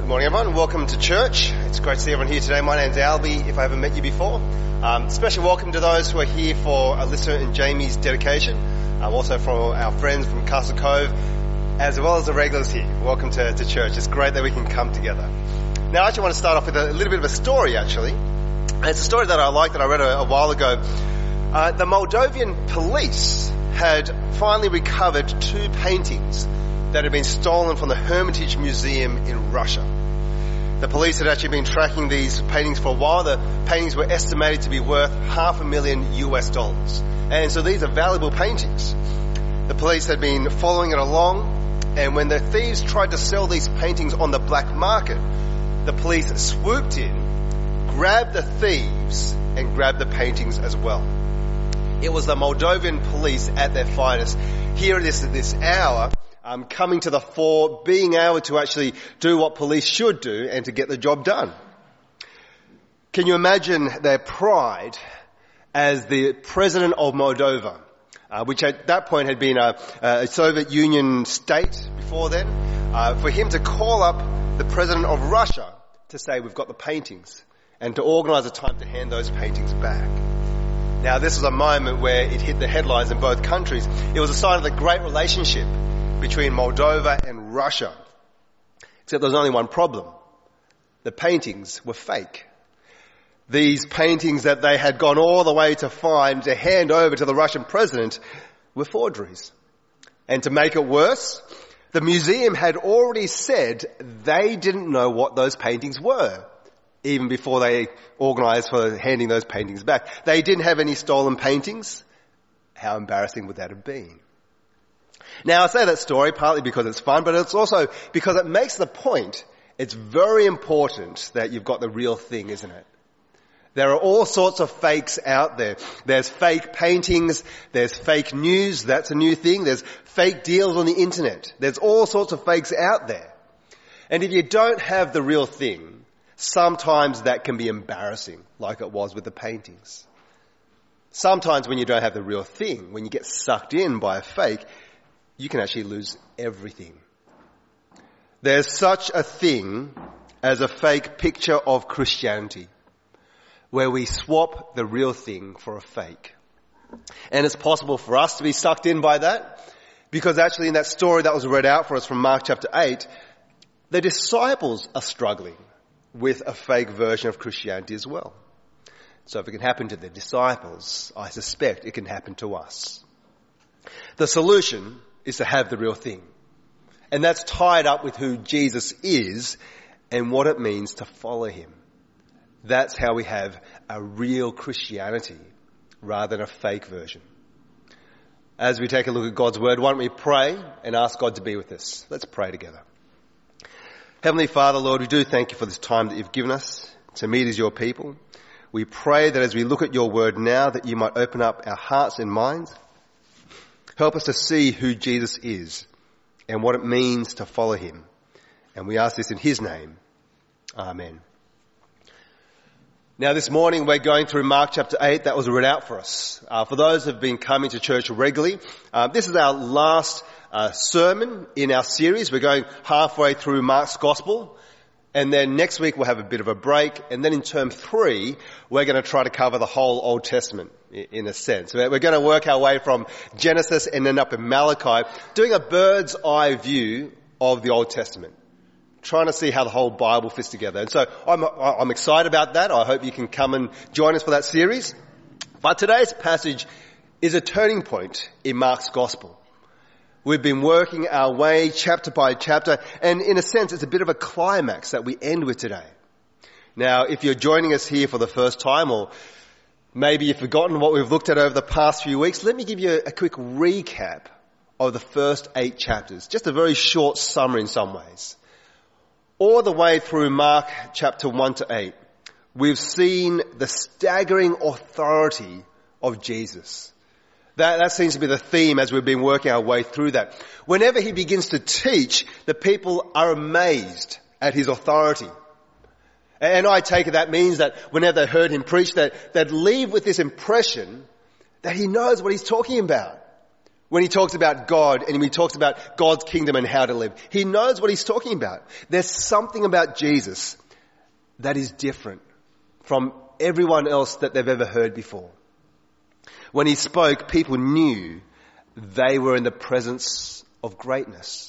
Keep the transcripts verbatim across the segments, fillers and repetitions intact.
Good morning, everyone. Welcome to church. It's great to see everyone here today. My name's Albie, if I haven't met you before. Um, special welcome to those who are here for Alyssa and Jamie's dedication. Um, also for our friends from Castle Cove, as well as the regulars here. Welcome to, to church. It's great that we can come together. Now, I actually want to start off with a little bit of a story, actually. And it's a story that I like, that I read a, a while ago. Uh, the Moldovan police had finally recovered two paintings that had been stolen from the Hermitage Museum in Russia. The police had actually been tracking these paintings for a while. The paintings were estimated to be worth half a million U S dollars. And so these are valuable paintings. The police had been following it along, and when the thieves tried to sell these paintings on the black market, the police swooped in, grabbed the thieves, and grabbed the paintings as well. It was the Moldovan police at their finest. Here it is at this hour, Um, coming to the fore, being able to actually do what police should do and to get the job done. Can you imagine their pride as the president of Moldova, uh, which at that point had been a, a Soviet Union state before then, uh, for him to call up the president of Russia to say, we've got the paintings, and to organise a time to hand those paintings back. Now, this was a moment where it hit the headlines in both countries. It was a sign of the great relationship between Moldova and Russia. Except there was only one problem. The paintings were fake. These paintings that they had gone all the way to find, to hand over to the Russian president, were forgeries. And to make it worse, the museum had already said they didn't know what those paintings were, even before they organised for handing those paintings back. They didn't have any stolen paintings. How embarrassing would that have been? Now, I say that story partly because it's fun, but it's also because it makes the point. It's very important that you've got the real thing, isn't it? There are all sorts of fakes out there. There's fake paintings, there's fake news, that's a new thing. There's fake deals on the internet. There's all sorts of fakes out there. And if you don't have the real thing, sometimes that can be embarrassing, like it was with the paintings. Sometimes when you don't have the real thing, when you get sucked in by a fake, you can actually lose everything. There's such a thing as a fake picture of Christianity, where we swap the real thing for a fake. And it's possible for us to be sucked in by that, because actually in that story that was read out for us from Mark chapter eight, the disciples are struggling with a fake version of Christianity as well. So if it can happen to the disciples, I suspect it can happen to us. The solution is to have the real thing. And that's tied up with who Jesus is and what it means to follow him. That's how we have a real Christianity rather than a fake version. As we take a look at God's word, why don't we pray and ask God to be with us? Let's pray together. Heavenly Father, Lord, we do thank you for this time that you've given us to meet as your people. We pray that as we look at your word now, that you might open up our hearts and minds. Help us to see who Jesus is and what it means to follow him. And we ask this in his name. Amen. Now this morning we're going through Mark chapter eight. That was read out for us. Uh, for those who have been coming to church regularly, uh, this is our last uh, sermon in our series. We're going halfway through Mark's Gospel. And then next week we'll have a bit of a break. And then in term three, we're going to try to cover the whole Old Testament in a sense. We're going to work our way from Genesis and end up in Malachi, doing a bird's eye view of the Old Testament, trying to see how the whole Bible fits together. And so I'm, I'm excited about that. I hope you can come and join us for that series. But today's passage is a turning point in Mark's Gospel. We've been working our way chapter by chapter, and in a sense it's a bit of a climax that we end with today. Now, if you're joining us here for the first time, or maybe you've forgotten what we've looked at over the past few weeks, let me give you a quick recap of the first eight chapters. Just a very short summary in some ways. All the way through Mark chapter one to eight, we've seen the staggering authority of Jesus. That, that seems to be the theme as we've been working our way through that. Whenever he begins to teach, the people are amazed at his authority. And I take it that means that whenever they heard him preach, that they'd leave with this impression that he knows what he's talking about. when he talks about God and when he talks about God's kingdom and how to live. He knows what he's talking about. There's something about Jesus that is different from everyone else that they've ever heard before. When he spoke, people knew they were in the presence of greatness.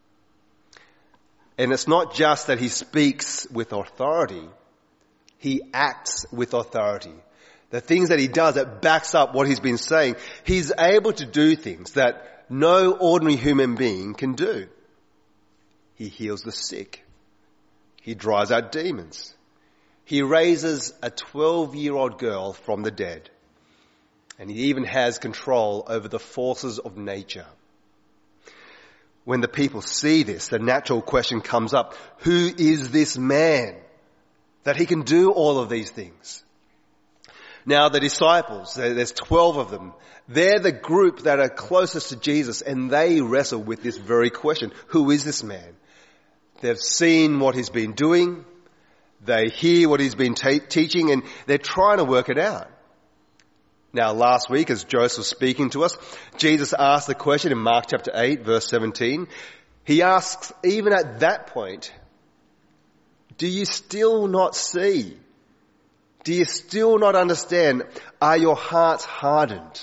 And it's not just that he speaks with authority, he acts with authority. The things that he does that backs up what he's been saying, he's able to do things that no ordinary human being can do. He heals the sick. He drives out demons. He raises a twelve-year-old girl from the dead. And he even has control over the forces of nature. When the people see this, the natural question comes up, who is this man that he can do all of these things? Now the disciples, there's twelve of them, they're the group that are closest to Jesus, and they wrestle with this very question. Who is this man? They've seen what he's been doing, they hear what he's been te- teaching, and they're trying to work it out. Now last week, as Joseph was speaking to us, Jesus asked the question in Mark chapter eight, verse seventeen. He asks, even at that point, do you still not see? Do you still not understand? Are your hearts hardened?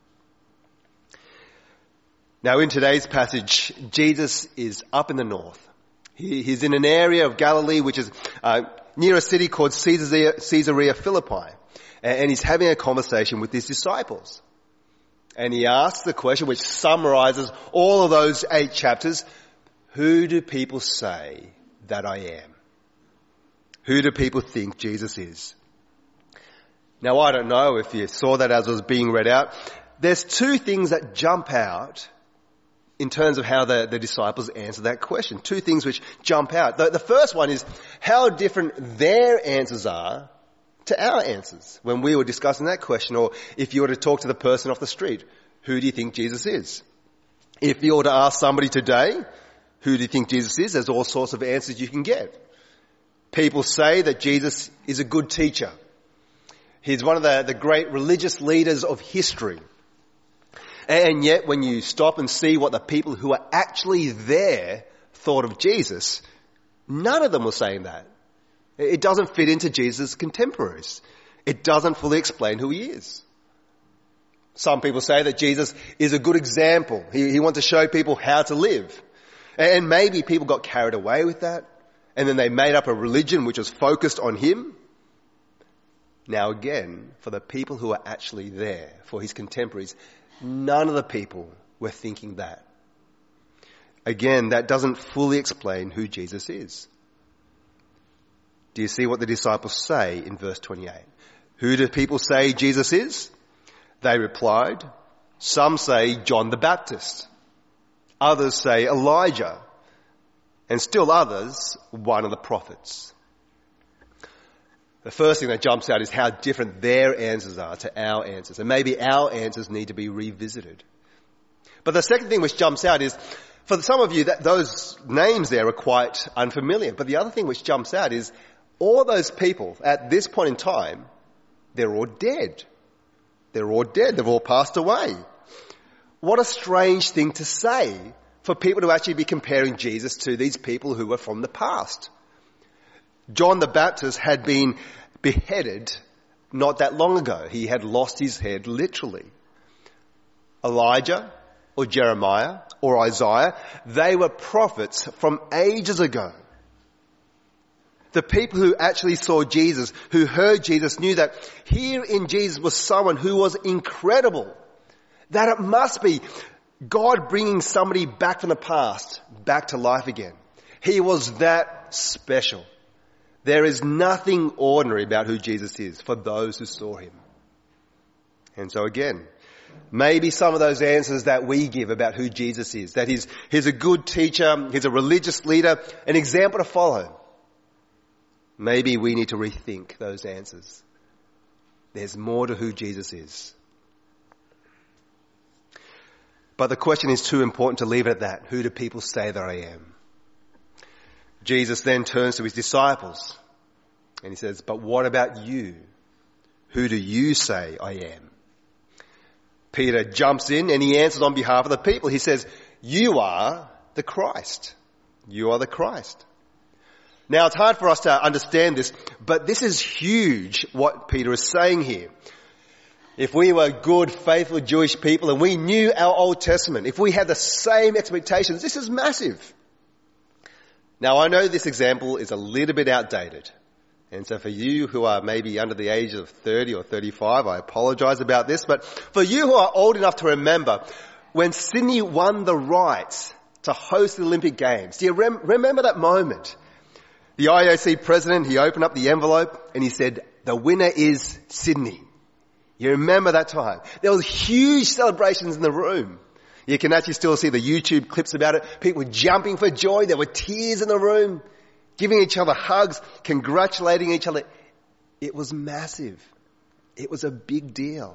Now in today's passage, Jesus is up in the north. He, he's in an area of Galilee which is uh, near a city called Caesarea, Caesarea Philippi. And he's having a conversation with his disciples. And he asks the question which summarizes all of those eight chapters. Who do people say that I am? Who do people think Jesus is? Now I don't know if you saw that as it was being read out. There's two things that jump out in terms of how the, the disciples answer that question. Two things which jump out. The, the first one is how different their answers are to our answers when we were discussing that question, or if you were to talk to the person off the street, who do you think Jesus is? If you were to ask somebody today, who do you think Jesus is? There's all sorts of answers you can get. People say that Jesus is a good teacher. He's one of the, the great religious leaders of history. And yet when you stop and see what the people who are actually there thought of Jesus, none of them were saying that. It doesn't fit into Jesus' contemporaries. It doesn't fully explain who he is. Some people say that Jesus is a good example. He, he wants to show people how to live. And maybe people got carried away with that. And then they made up a religion which was focused on him. Now again, for the people who are actually there, for his contemporaries, none of the people were thinking that. Again, that doesn't fully explain who Jesus is. Do you see what the disciples say in verse twenty-eight? Who do people say Jesus is? They replied, some say John the Baptist. Others say Elijah. And still others, one of the prophets. The first thing that jumps out is how different their answers are to our answers. And maybe our answers need to be revisited. But the second thing which jumps out is, for some of you, that those names there are quite unfamiliar. But the other thing which jumps out is, all those people at this point in time, they're all dead. They're all dead. They've all passed away. What a strange thing to say for people to actually be comparing Jesus to these people who were from the past. John the Baptist had been beheaded not that long ago. He had lost his head literally. Elijah or Jeremiah or Isaiah, they were prophets from ages ago. The people who actually saw Jesus, who heard Jesus, knew that here in Jesus was someone who was incredible. That it must be God bringing somebody back from the past, back to life again. He was that special. There is nothing ordinary about who Jesus is for those who saw him. And so again, maybe some of those answers that we give about who Jesus is, that he's, he's a good teacher, he's a religious leader, an example to follow. Maybe we need to rethink those answers. There's more to who Jesus is. But the question is too important to leave it at that. Who do people say that I am? Jesus then turns to his disciples and he says, but what about you? Who do you say I am? Peter jumps in and he answers on behalf of the people. He says, you are the Christ. You are the Christ. Now, it's hard for us to understand this, but this is huge what Peter is saying here. If we were good, faithful Jewish people and we knew our Old Testament, if we had the same expectations, this is massive. Now, I know this example is a little bit outdated. And so for you who are maybe under the age of thirty or thirty-five, I apologize about this. But for you who are old enough to remember, when Sydney won the right to host the Olympic Games, do you rem- remember that moment? The I O C president, he opened up the envelope and he said, the winner is Sydney. You remember that time? There was huge celebrations in the room. You can actually still see the YouTube clips about it. People jumping for joy. There were tears in the room, giving each other hugs, congratulating each other. It was massive. It was a big deal.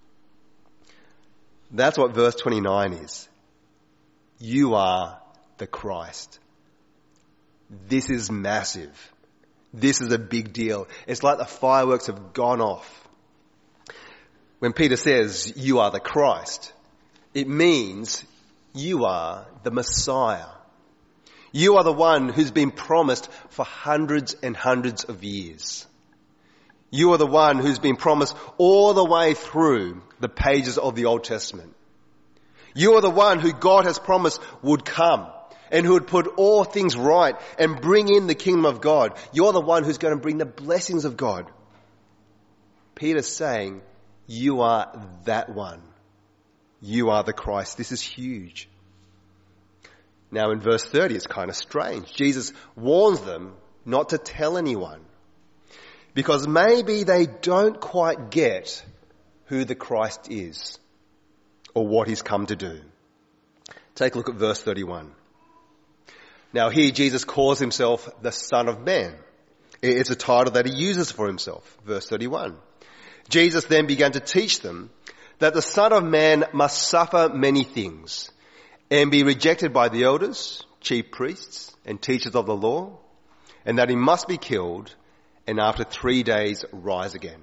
That's what verse twenty-nine is. You are the Christ. This is massive. This is a big deal. It's like the fireworks have gone off. When Peter says, you are the Christ, it means you are the Messiah. You are the one who's been promised for hundreds and hundreds of years. You are the one who's been promised all the way through the pages of the Old Testament. You are the one who God has promised would come and who would put all things right and bring in the kingdom of God. You're the one who's going to bring the blessings of God. Peter's saying, you are that one. You are the Christ. This is huge. Now in verse thirty, it's kind of strange. Jesus warns them not to tell anyone because maybe they don't quite get who the Christ is or what he's come to do. Take a look at verse thirty-one. Now here Jesus calls himself the Son of Man. It's a title that he uses for himself. Verse thirty-one. Jesus then began to teach them that the Son of Man must suffer many things and be rejected by the elders, chief priests, and teachers of the law, and that he must be killed and after three days rise again.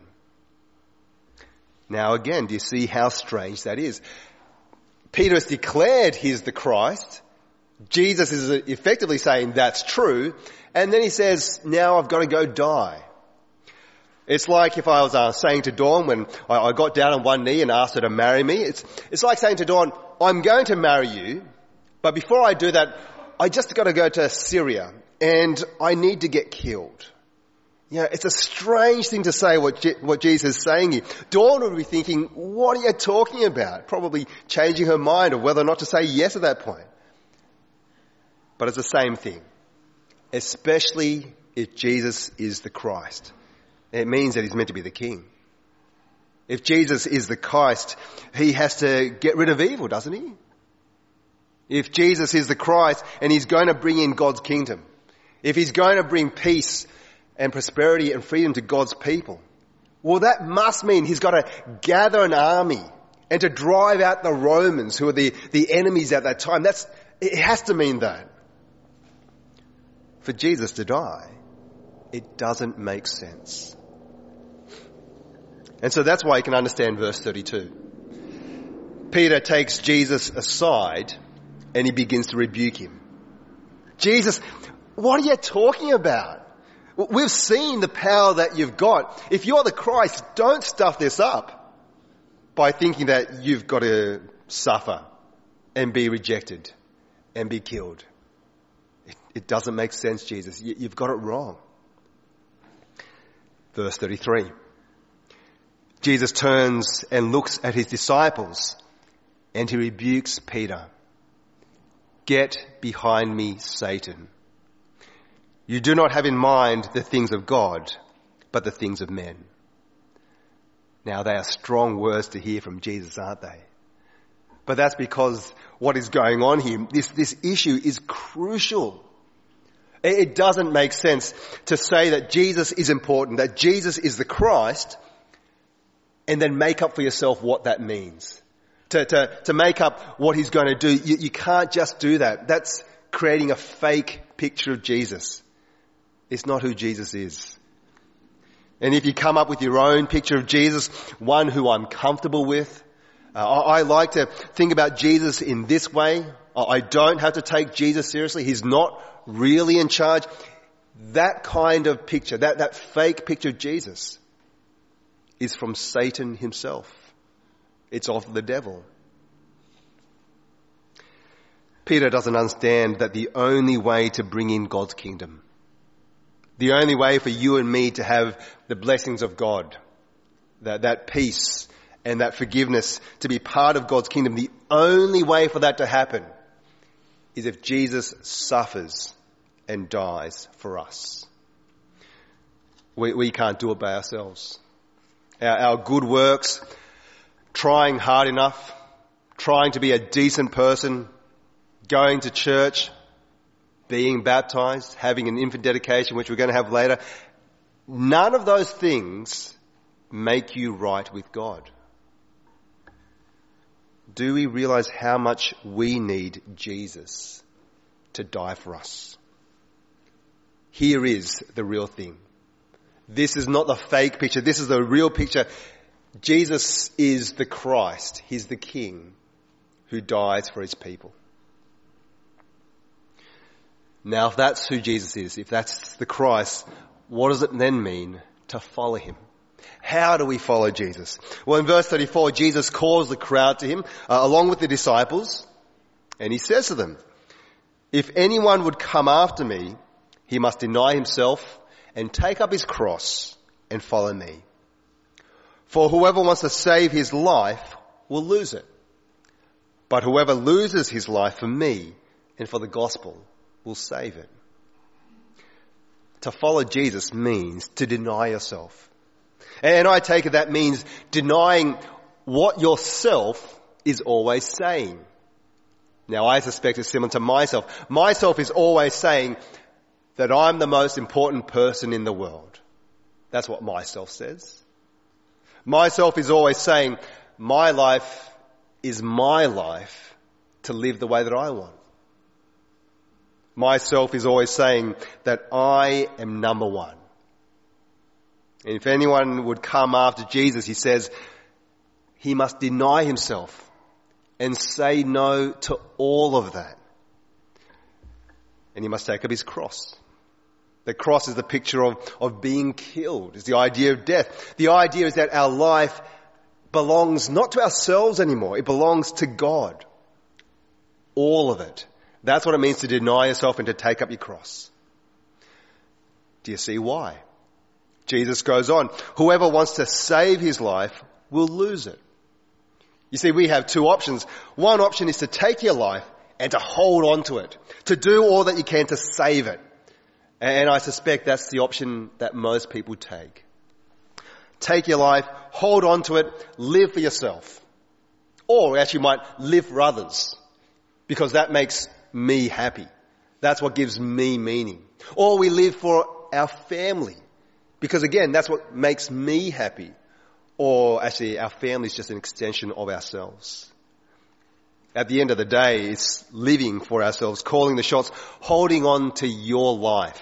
Now again, do you see how strange that is? Peter has declared he's the Christ. Jesus is effectively saying that's true. And then he says, now I've got to go die. It's like if I was uh, saying to Dawn when I, I got down on one knee and asked her to marry me. It's, it's like saying to Dawn, I'm going to marry you, but before I do that, I just got to go to Syria and I need to get killed. Yeah, it's a strange thing to say what, Je- what Jesus is saying here. Dawn would be thinking, what are you talking about? Probably changing her mind of whether or not to say yes at that point. But it's the same thing, especially if Jesus is the Christ. It means that he's meant to be the king. If Jesus is the Christ, he has to get rid of evil, doesn't he? If Jesus is the Christ and he's going to bring in God's kingdom, if he's going to bring peace and prosperity and freedom to God's people, well, that must mean he's got to gather an army and to drive out the Romans who are the, the enemies at that time. That's, it has to mean that. For Jesus to die, it doesn't make sense. And so that's why you can understand verse thirty-two. Peter takes Jesus aside and he begins to rebuke him. Jesus, what are you talking about? We've seen the power that you've got. If you're the Christ, don't stuff this up by thinking that you've got to suffer and be rejected and be killed. It, it doesn't make sense, Jesus. You, you've got it wrong. Verse thirty-three. Jesus turns and looks at his disciples and he rebukes Peter. Get behind me, Satan. You do not have in mind the things of God, but the things of men. Now they are strong words to hear from Jesus, aren't they? But that's because what is going on here, this, this issue is crucial. It doesn't make sense to say that Jesus is important, that Jesus is the Christ, and then make up for yourself what that means. To, to, to make up what he's going to do. You, you can't just do that. That's creating a fake picture of Jesus. It's not who Jesus is. And if you come up with your own picture of Jesus, one who I'm comfortable with, Uh, I, I like to think about Jesus in this way. I don't have to take Jesus seriously. He's not really in charge. That kind of picture, that, that fake picture of Jesus is from Satan himself. It's of the devil. Peter doesn't understand that the only way to bring in God's kingdom, the only way for you and me to have the blessings of God, that, that peace and that forgiveness, to be part of God's kingdom, the only way for that to happen is if Jesus suffers and dies for us. We, we can't do it by ourselves. Our, our good works, trying hard enough, trying to be a decent person, going to church, being baptized, having an infant dedication, which we're going to have later, none of those things make you right with God. Do we realize how much we need Jesus to die for us? Here is the real thing. This is not the fake picture. This is the real picture. Jesus is the Christ. He's the King who dies for his people. Now, if that's who Jesus is, if that's the Christ, what does it then mean to follow him? How do we follow Jesus? Well, in verse thirty-four, Jesus calls the crowd to him, uh, along with the disciples, and he says to them, "If anyone would come after me, he must deny himself and take up his cross and follow me. For whoever wants to save his life will lose it. But whoever loses his life for me and for the gospel will save it." To follow Jesus means to deny yourself. And I take it that means denying what yourself is always saying. Now, I suspect it's similar to myself. Myself is always saying that I'm the most important person in the world. That's what myself says. Myself is always saying my life is my life to live the way that I want. Myself is always saying that I am number one. And if anyone would come after Jesus, he says, he must deny himself and say no to all of that. And he must take up his cross. The cross is the picture of, of being killed. It's the idea of death. The idea is that our life belongs not to ourselves anymore. It belongs to God. All of it. That's what it means to deny yourself and to take up your cross. Do you see why? Jesus goes on, whoever wants to save his life will lose it. You see, we have two options. One option is to take your life and to hold on to it, to do all that you can to save it. And I suspect that's the option that most people take. Take your life, hold on to it, live for yourself. Or actually might live for others, because that makes me happy. That's what gives me meaning. Or we live for our family, because again, that's what makes me happy. Or actually, our family is just an extension of ourselves. At the end of the day, it's living for ourselves, calling the shots, holding on to your life.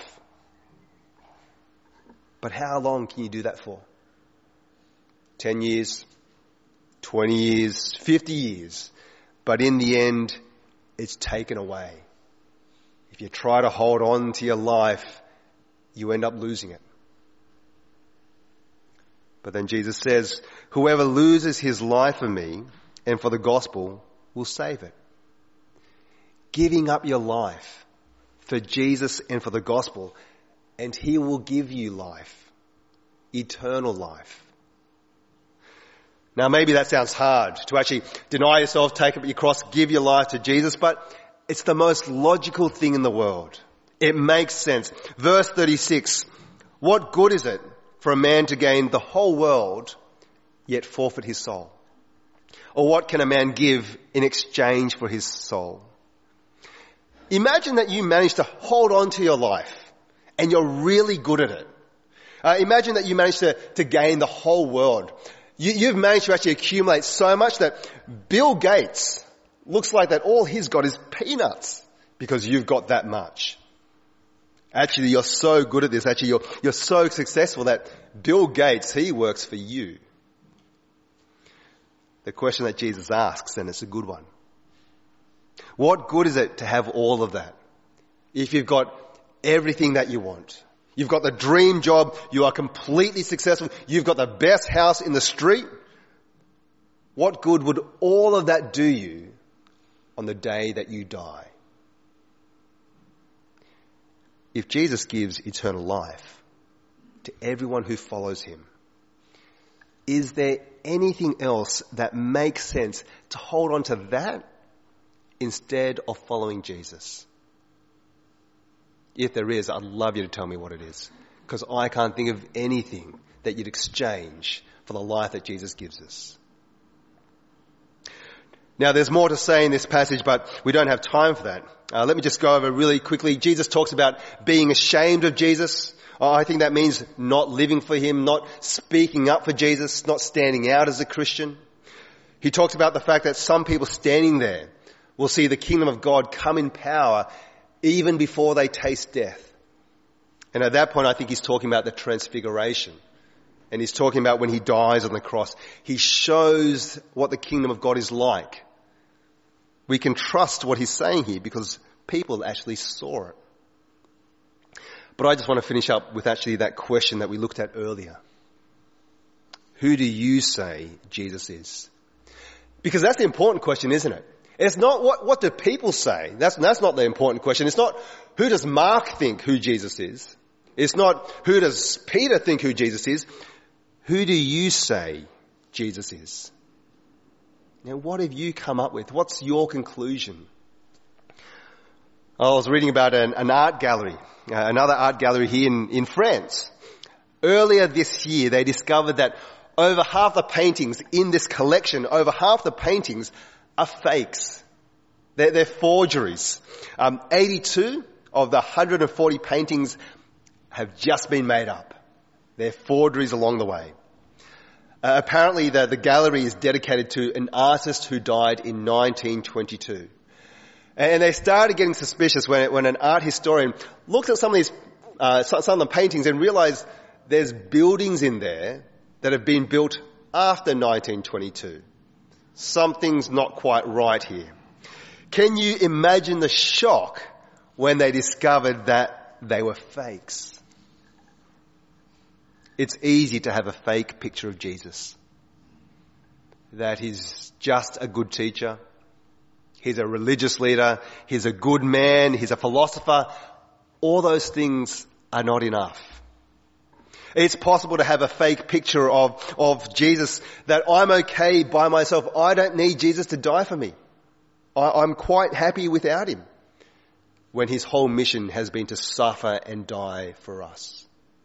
But how long can you do that for? Ten years, twenty years, fifty years. But in the end, it's taken away. If you try to hold on to your life, you end up losing it. But then Jesus says, whoever loses his life for me and for the gospel will save it. Giving up your life for Jesus and for the gospel, and he will give you life, eternal life. Now maybe that sounds hard, to actually deny yourself, take up your cross, give your life to Jesus, but it's the most logical thing in the world. It makes sense. Verse thirty-six, what good is it for a man to gain the whole world, yet forfeit his soul? Or what can a man give in exchange for his soul? Imagine that you manage to hold on to your life and you're really good at it. Uh, imagine that you manage to, to gain the whole world. You, you've managed to actually accumulate so much that Bill Gates looks like that all he's got is peanuts because you've got that much. Actually, you're so good at this. Actually, you're, you're so successful that Bill Gates, he works for you. the question that Jesus asks, and it's a good one. What good is it to have all of that if you've got everything that you want? You've got the dream job, you are completely successful, you've got the best house in the street. What good would all of that do you on the day that you die? If Jesus gives eternal life to everyone who follows him, is there anything else that makes sense to hold on to that instead of following Jesus? If there is, I'd love you to tell me what it is, because I can't think of anything that you'd exchange for the life that Jesus gives us. Now, there's more to say in this passage, but we don't have time for that. Uh, let me just go over really quickly. Jesus talks about being ashamed of Jesus. Uh, I think that means not living for him, not speaking up for Jesus, not standing out as a Christian. He talks about the fact that some people standing there will see the kingdom of God come in power even before they taste death. And at that point, I think he's talking about the transfiguration. And he's talking about when he dies on the cross. He shows what the kingdom of God is like. We can trust what he's saying here because people actually saw it. But I just want to finish up with actually that question that we looked at earlier. Who do you say Jesus is? Because that's the important question, isn't it? It's not what, what do people say. That's, that's not the important question. It's not who does Mark think who Jesus is. It's not who does Peter think who Jesus is. Who do you say Jesus is? Now, what have you come up with? What's your conclusion? I was reading about an, an art gallery, uh, another art gallery here in, in France. Earlier this year, they discovered that over half the paintings in this collection, over half the paintings are fakes. They're, they're forgeries. Um, eighty-two of the one hundred forty paintings have just been made up. They're forgeries along the way. Uh, apparently the, the gallery is dedicated to an artist who died in nineteen twenty-two. And they started getting suspicious when, when an art historian looked at some of these, uh, some of the paintings and realized there's buildings in there that have been built after nineteen twenty-two. Something's not quite right here. Can you imagine the shock when they discovered that they were fakes? It's easy to have a fake picture of Jesus. That he's just a good teacher. He's a religious leader. He's a good man. He's a philosopher. All those things are not enough. It's possible to have a fake picture of, of Jesus that I'm okay by myself. I don't need Jesus to die for me. I, I'm quite happy without him. When his whole mission has been to suffer and die for us.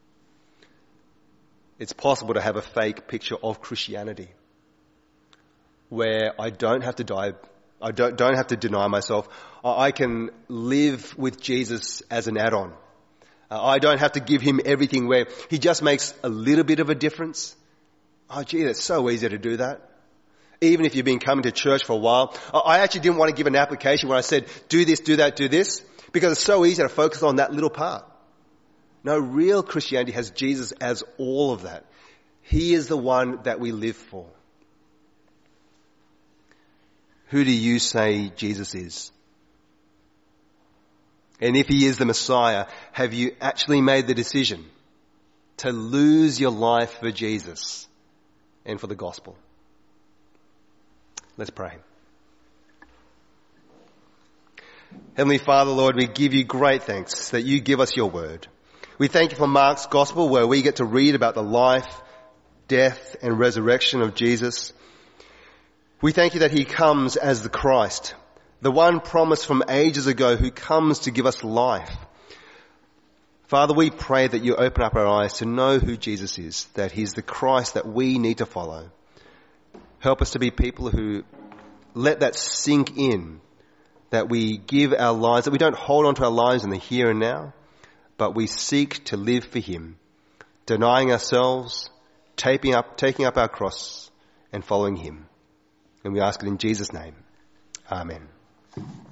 It's possible to have a fake picture of Christianity where I don't have to die, I don't, don't have to deny myself. I can live with Jesus as an add-on. I don't have to give him everything where he just makes a little bit of a difference. Oh gee, it's so easy to do that. Even if you've been coming to church for a while. I actually didn't want to give an application where I said, do this, do that, do this, because it's so easy to focus on that little part. No, real Christianity has Jesus as all of that. He is the one that we live for. Who do you say Jesus is? And if he is the Messiah, have you actually made the decision to lose your life for Jesus and for the gospel? Let's pray. Heavenly Father, Lord, we give you great thanks that you give us your word. We thank you for Mark's gospel where we get to read about the life, death and resurrection of Jesus. We thank you that he comes as the Christ, the one promised from ages ago who comes to give us life. Father, we pray that you open up our eyes to know who Jesus is, that he's the Christ that we need to follow. Help us to be people who let that sink in, that we give our lives, that we don't hold on to our lives in the here and now, but we seek to live for him, denying ourselves, taking up, taking up our cross and following him. And we ask it in Jesus' name. Amen.